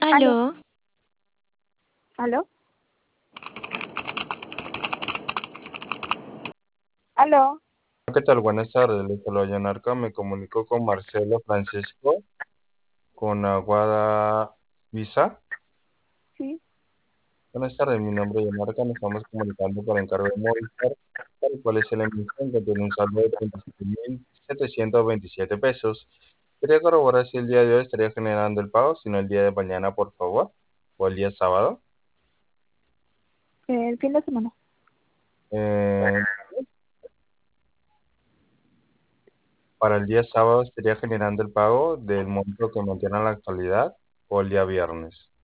Aló, Aló, aló, aló. ¿Qué tal? Buenas tardes, les saluda Yanarca. Me comunico con Marcelo Francisco, con Aguada Visa. Sí, Buenas tardes, mi nombre es Yanarca. Nos estamos comunicando por encargo de Movistar, el cual es la emisión que tiene un saldo de 37.727 pesos. Quería corroborar si el día de hoy estaría generando el pago, si no el día de mañana, por favor, o el día sábado. el fin de semana. Eh, para el día sábado estaría generando el pago del monto que mantiene en la actualidad, o el día viernes.